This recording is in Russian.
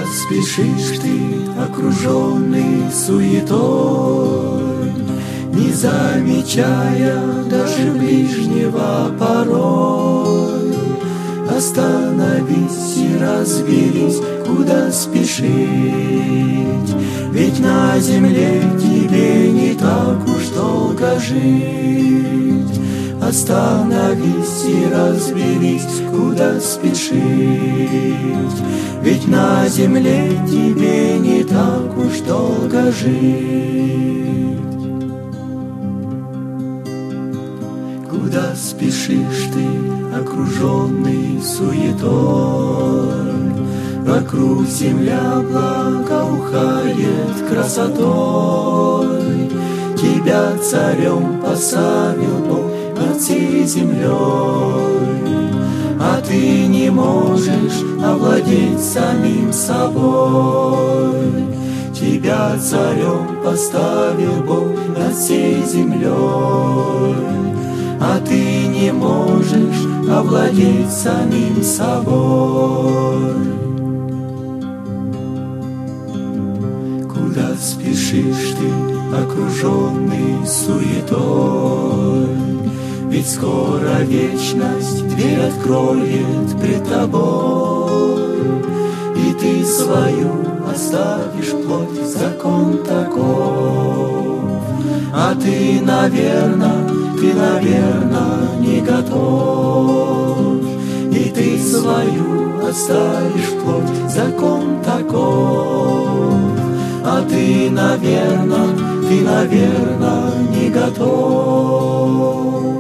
спешишь ты, окруженный суетой, не замечая даже ближнего порой? Остановись и разберись, куда спешить, ведь на земле тебе не так уж долго жить. Остановись и разберись, куда спешить, ведь на земле тебе не так уж долго жить. Куда спешишь ты, окруженный суетой? Вокруг земля благоухает красотой. Тебя царем поставил Бог над всей землей, а ты не можешь овладеть самим собой. Тебя царем поставил Бог над всей землей, а ты не можешь овладеть самим собой. Куда спешишь ты, окруженный суетой? Ведь скоро вечность дверь откроет пред тобой, и ты свою оставишь плоть, закон таков. А ты, наверно, не готов, и ты свою оставишь плоть, закон таков. А ты, наверно, не готов.